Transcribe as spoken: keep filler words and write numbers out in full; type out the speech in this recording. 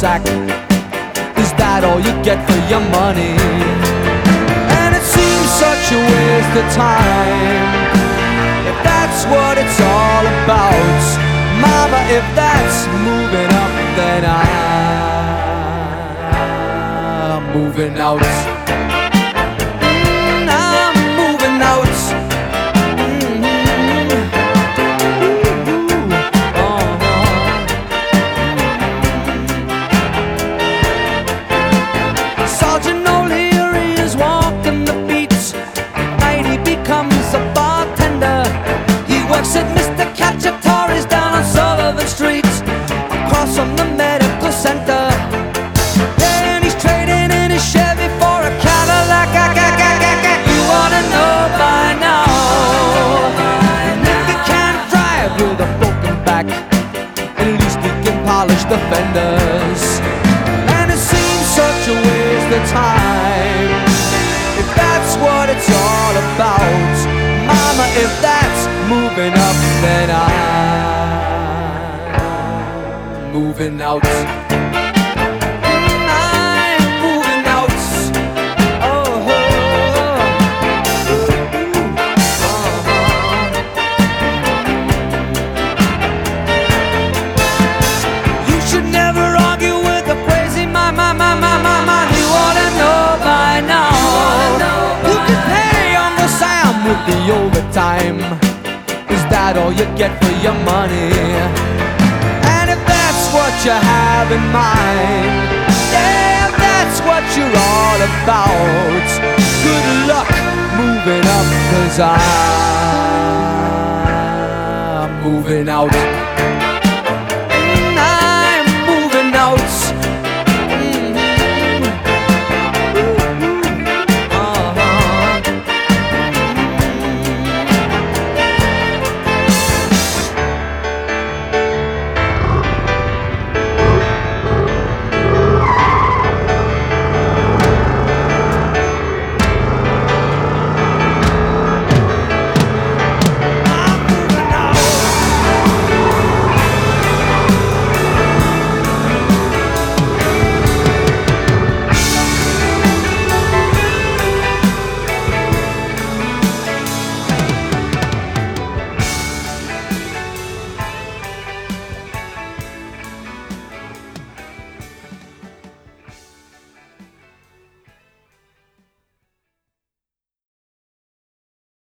sack. Is that all you get for your money? And it seems such a waste of time, if that's what it's all about. Mama, if that's moving up, then I'm moving out. Mm, I'm moving out. Mm-hmm. Ooh, uh-huh. Sergeant O'Leary is walking the beats. Night he becomes a bartender. He works at Mister Cacciatore's down on Sullivan Street, across from the medical center. Yeah, and he's trading in his Chevy for a Cadillac. You wanna know by now, if he can't drive with a broken back, at least he can polish the fenders. And it seems such a waste of time, if that's what it's all about. Mama, if that's moving up, then I'm moving out. I'm moving out. Oh, oh, uh-huh. You should never argue with a crazy man, man, man, man, man, man. You ought to know by now. You can pay Uncle Sam with the overtime. Is that all you get for your money? And if that's what you have in mind, yeah, if that's what you're all about, good luck moving up, 'cause I'm moving out.